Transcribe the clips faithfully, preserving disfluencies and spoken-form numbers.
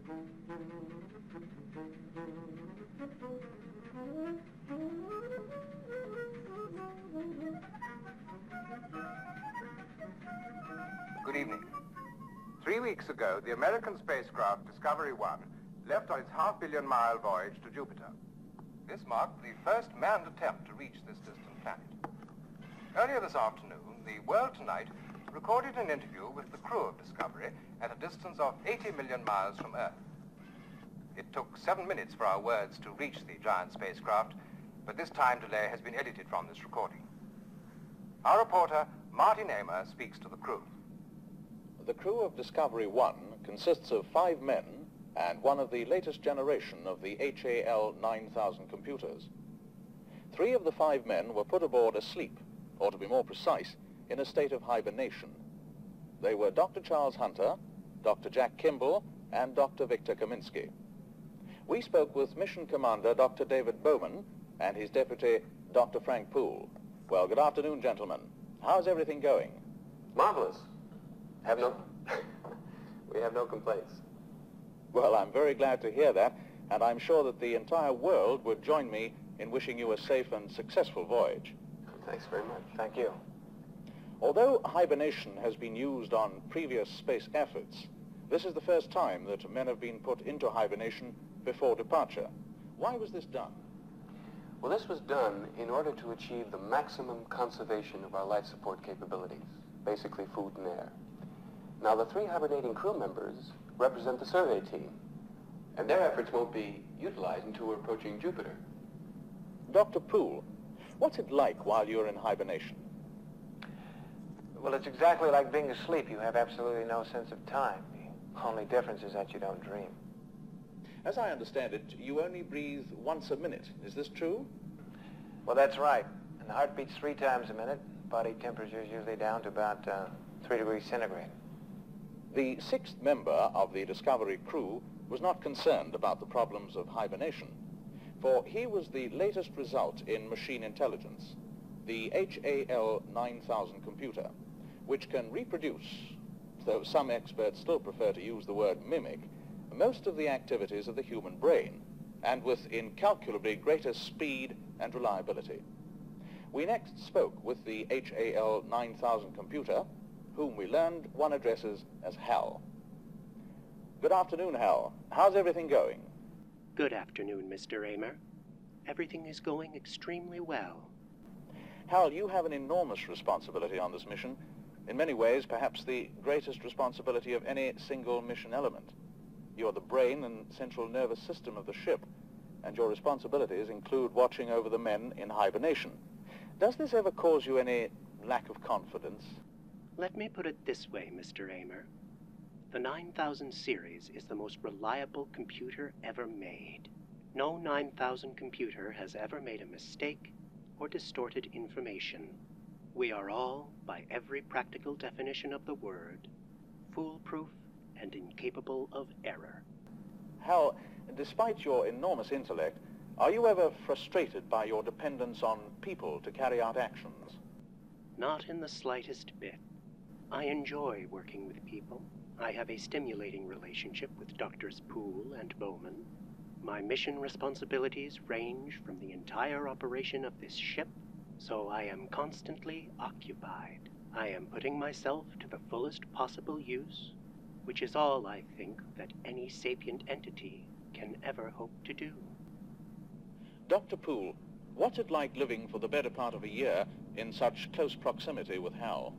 Good evening. Three weeks ago, the American spacecraft Discovery One left on its half-billion-mile voyage to Jupiter. This marked the first manned attempt to reach this distant planet. Earlier this afternoon, the World Tonight recorded an interview with the crew of Discovery at a distance of eighty million miles from Earth. It took seven minutes for our words to reach the giant spacecraft, but this time delay has been edited from this recording. Our reporter, Martin Amer, speaks to the crew. The crew of Discovery One consists of five men and one of the latest generation of the H A L nine thousand computers. Three of the five men were put aboard asleep, or to be more precise, in a state of hibernation. They were Doctor Charles Hunter, Doctor Jack Kimball, and Doctor Victor Kaminsky. We spoke with Mission Commander Doctor David Bowman and his deputy, Doctor Frank Poole. Well, good afternoon, gentlemen. How's everything going? Marvelous. Have no... we have no complaints. Well, I'm very glad to hear that, and I'm sure that the entire world would join me in wishing you a safe and successful voyage. Thanks very much. Thank you. Although hibernation has been used on previous space efforts, this is the first time that men have been put into hibernation before departure. Why was this done? Well, this was done in order to achieve the maximum conservation of our life support capabilities, basically food and air. Now, the three hibernating crew members represent the survey team, and their efforts won't be utilized until we're approaching Jupiter. Doctor Poole, what's it like while you're in hibernation? Well, it's exactly like being asleep. You have absolutely no sense of time. The only difference is that you don't dream. As I understand it, you only breathe once a minute. Is this true? Well, that's right. And the heart beats three times a minute. Body temperature is usually down to about uh, three degrees centigrade. The sixth member of the Discovery crew was not concerned about the problems of hibernation, for he was the latest result in machine intelligence, the H A L nine thousand computer, which can reproduce, though some experts still prefer to use the word mimic, most of the activities of the human brain, and with incalculably greater speed and reliability. We next spoke with the H A L nine thousand computer, whom we learned one addresses as Hal. Good afternoon, Hal. How's everything going? Good afternoon, Mister Amer. Everything is going extremely well. Hal, you have an enormous responsibility on this mission. In many ways, perhaps the greatest responsibility of any single mission element. You're the brain and central nervous system of the ship, and your responsibilities include watching over the men in hibernation. Does this ever cause you any lack of confidence? Let me put it this way, Mister Amer. The nine thousand series is the most reliable computer ever made. No nine thousand computer has ever made a mistake or distorted information. We are all, by every practical definition of the word, foolproof and incapable of error. Hal, despite your enormous intellect, are you ever frustrated by your dependence on people to carry out actions? Not in the slightest bit. I enjoy working with people. I have a stimulating relationship with Doctors Poole and Bowman. My mission responsibilities range from the entire operation of this ship, so I am constantly occupied. I am putting myself to the fullest possible use, which is all I think that any sapient entity can ever hope to do. Doctor Poole, what's it like living for the better part of a year in such close proximity with Hal?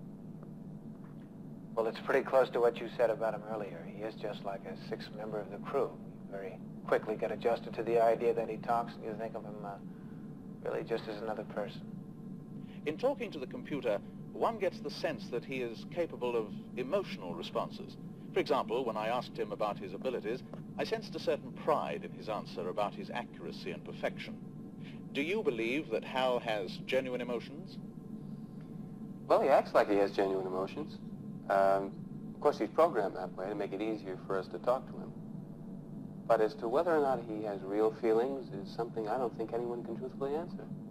Well, it's pretty close to what you said about him earlier. He is just like a sixth member of the crew. You very quickly get adjusted to the idea that he talks, and you think of him uh, really just as another person. In talking to the computer, one gets the sense that he is capable of emotional responses. For example, when I asked him about his abilities, I sensed a certain pride in his answer about his accuracy and perfection. Do you believe that Hal has genuine emotions? Well, he acts like he has genuine emotions. Um, of course, he's programmed that way to make it easier for us to talk to him. But as to whether or not he has real feelings is something I don't think anyone can truthfully answer.